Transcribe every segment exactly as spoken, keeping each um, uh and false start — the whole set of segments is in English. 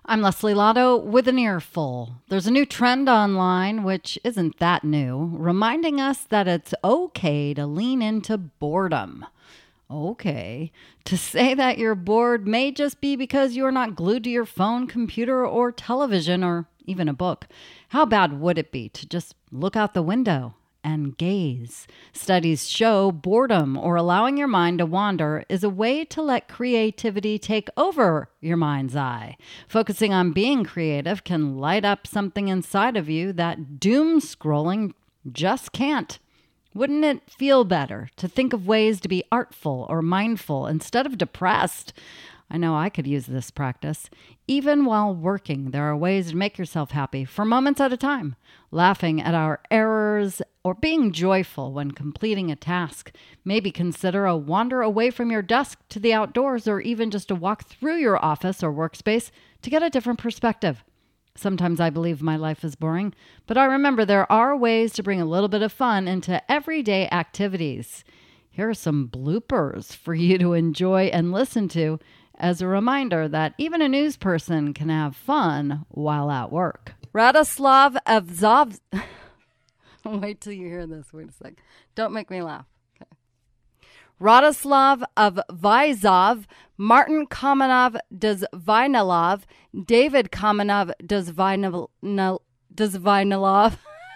I'm Leslie Lotto with an earful. There's a new trend online, which isn't that new, reminding us that it's okay to lean into boredom. Okay. To say that you're bored may just be because you're not glued to your phone, computer, or television, or even a book. How bad would it be to just look out the window and gaze? Studies show boredom, or allowing your mind to wander, is a way to let creativity take over your mind's eye. Focusing on being creative can light up something inside of you that doom scrolling just can't. Wouldn't it feel better to think of ways to be artful or mindful instead of depressed? I know I could use this practice. Even while working, there are ways to make yourself happy for moments at a time. Laughing at our errors or being joyful when completing a task. Maybe consider a wander away from your desk to the outdoors, or even just a walk through your office or workspace to get a different perspective. Sometimes I believe my life is boring, but I remember there are ways to bring a little bit of fun into everyday activities. Here are some bloopers for you to enjoy and listen to as a reminder that even a news person can have fun while at work. Radoslav Evzov... Wait till you hear this. Wait a sec. Don't make me laugh. Okay. Radoslav of Vizov, Martin Kamenov does Vinilov, David Kamenov does Vinil, does Vinilov.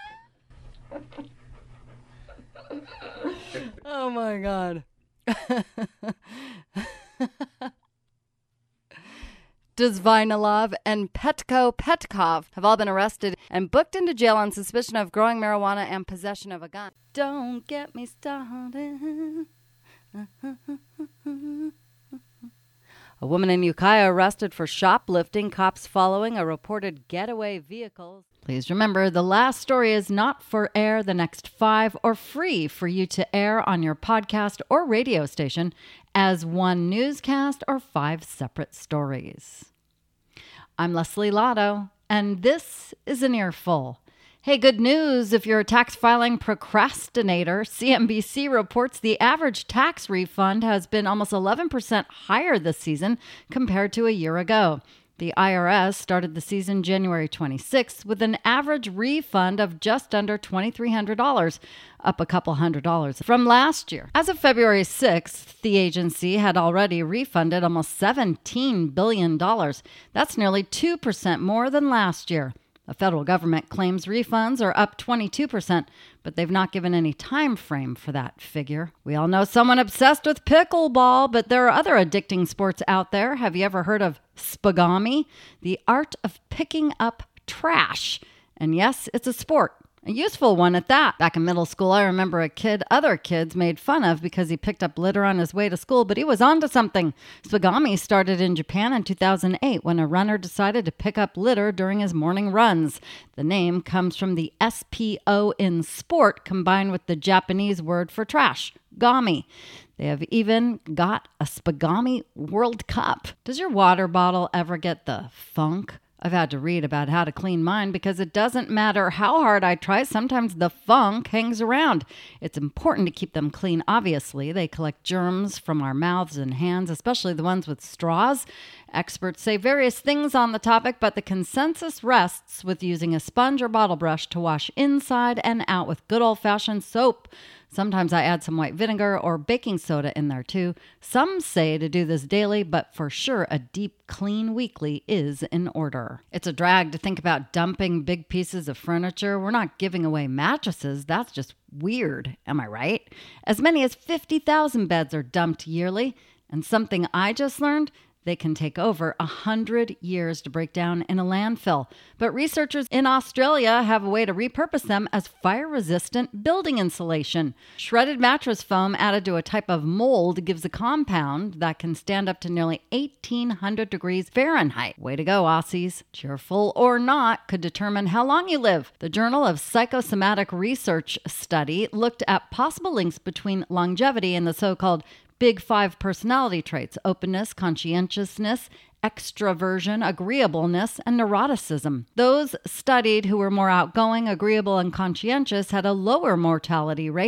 Oh my God. Dezvinilov and Petko Petkov have all been arrested and booked into jail on suspicion of growing marijuana and possession of a gun. Don't get me started. A woman in Ukiah arrested for shoplifting, cops following a reported getaway vehicle. Please remember, the last story is not for air. The next five are free for you to air on your podcast or radio station as one newscast or five separate stories. I'm Leslie Lotto, and this is an earful. Hey, good news if you're a tax filing procrastinator. C N B C reports the average tax refund has been almost eleven percent higher this season compared to a year ago. The I R S started the season January twenty-sixth with an average refund of just under two thousand three hundred dollars, up a couple hundred dollars from last year. As of February sixth, the agency had already refunded almost seventeen billion dollars. That's nearly two percent more than last year. The federal government claims refunds are up twenty-two percent, but they've not given any time frame for that figure. We all know someone obsessed with pickleball, but there are other addicting sports out there. Have you ever heard of spagami? The art of picking up trash. And yes, it's a sport. A useful one at that. Back in middle school, I remember a kid other kids made fun of because he picked up litter on his way to school, but he was onto something. Spagami started in Japan in two thousand eight when a runner decided to pick up litter during his morning runs. The name comes from the S P O in sport combined with the Japanese word for trash, gami. They have even got a Spagami World Cup. Does your water bottle ever get the funk? I've had to read about how to clean mine because it doesn't matter how hard I try. Sometimes the funk hangs around. It's important to keep them clean, obviously. They collect germs from our mouths and hands, especially the ones with straws. Experts say various things on the topic, but the consensus rests with using a sponge or bottle brush to wash inside and out with good old-fashioned soap. Sometimes I add some white vinegar or baking soda in there too. Some say to do this daily, but for sure a deep clean weekly is in order. It's a drag to think about dumping big pieces of furniture. We're not giving away mattresses. That's just weird. Am I right? As many as fifty thousand beds are dumped yearly. And something I just learned, they can take over a hundred years to break down in a landfill. But researchers in Australia have a way to repurpose them as fire-resistant building insulation. Shredded mattress foam added to a type of mold gives a compound that can stand up to nearly eighteen hundred degrees Fahrenheit. Way to go, Aussies. Cheerful or not could determine how long you live. The Journal of Psychosomatic Research study looked at possible links between longevity and the so-called Big Five personality traits: openness, conscientiousness, extroversion, agreeableness, and neuroticism. Those studied who were more outgoing, agreeable, and conscientious had a lower mortality rate.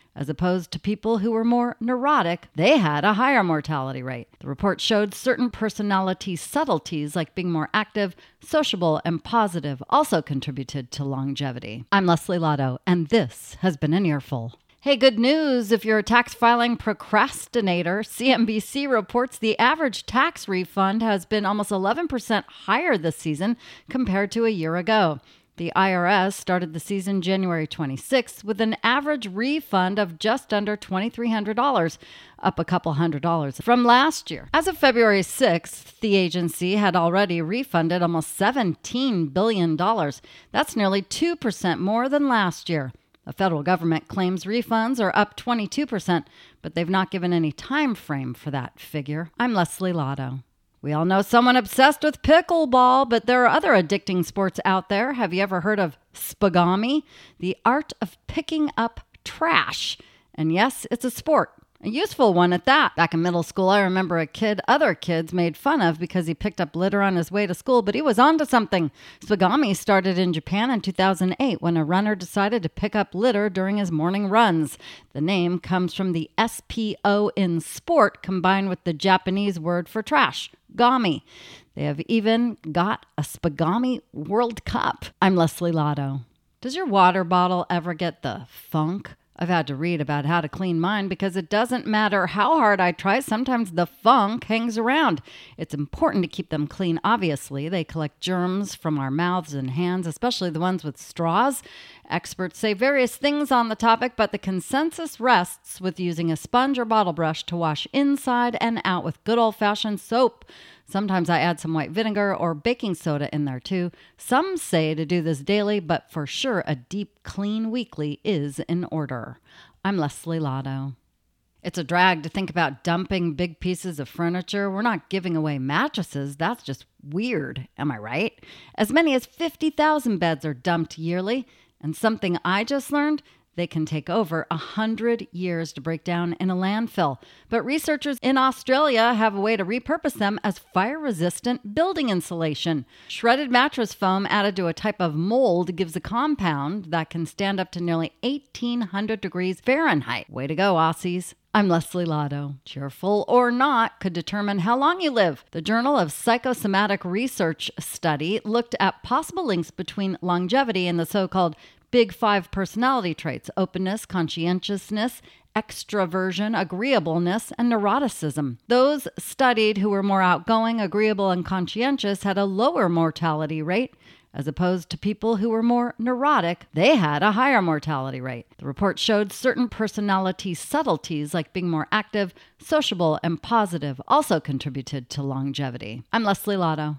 As opposed to people who were more neurotic, they had a higher mortality rate. The report showed certain personality subtleties like being more active, sociable, and positive also contributed to longevity. I'm Leslie Lotto, and this has been an Earful. Hey, good news. If you're a tax filing procrastinator, C N B C reports the average tax refund has been almost eleven percent higher this season compared to a year ago. The I R S started the season January twenty-sixth with an average refund of just under two thousand three hundred dollars, up a couple hundred dollars from last year. As of February sixth, the agency had already refunded almost seventeen billion dollars. That's nearly two percent more than last year. The federal government claims refunds are up twenty-two percent, but they've not given any time frame for that figure. I'm Leslie Lotto. We all know someone obsessed with pickleball, but there are other addicting sports out there. Have you ever heard of spagami? The art of picking up trash. And yes, it's a sport. A useful one at that. Back in middle school, I remember a kid other kids made fun of because he picked up litter on his way to school, but he was onto something. Spagami started in Japan in two thousand eight when a runner decided to pick up litter during his morning runs. The name comes from the S P O in sport combined with the Japanese word for trash, gami. They have even got a Spagami World Cup. I'm Leslie Lotto. Does your water bottle ever get the funk? I've had to read about how to clean mine because it doesn't matter how hard I try, sometimes the funk hangs around. It's important to keep them clean, obviously. They collect germs from our mouths and hands, especially the ones with straws. Experts say various things on the topic, but the consensus rests with using a sponge or bottle brush to wash inside and out with good old-fashioned soap. Sometimes I add some white vinegar or baking soda in there too. Some say to do this daily, but for sure a deep clean weekly is in order. I'm Leslie Lotto. It's a drag to think about dumping big pieces of furniture. We're not giving away mattresses. That's just weird. Am I right? As many as fifty thousand beds are dumped yearly. And something I just learned, they can take over one hundred years to break down in a landfill. But researchers in Australia have a way to repurpose them as fire-resistant building insulation. Shredded mattress foam added to a type of mold gives a compound that can stand up to nearly eighteen hundred degrees Fahrenheit. Way to go, Aussies. I'm Leslie Lotto. Cheerful or not could determine how long you live. The Journal of Psychosomatic Research study looked at possible links between longevity and the so-called Big Five personality traits: openness, conscientiousness, extraversion, agreeableness, and neuroticism. Those studied who were more outgoing, agreeable, and conscientious had a lower mortality rate, as opposed to people who were more neurotic. They had a higher mortality rate. The report showed certain personality subtleties like being more active, sociable, and positive also contributed to longevity. I'm Leslie Lotto.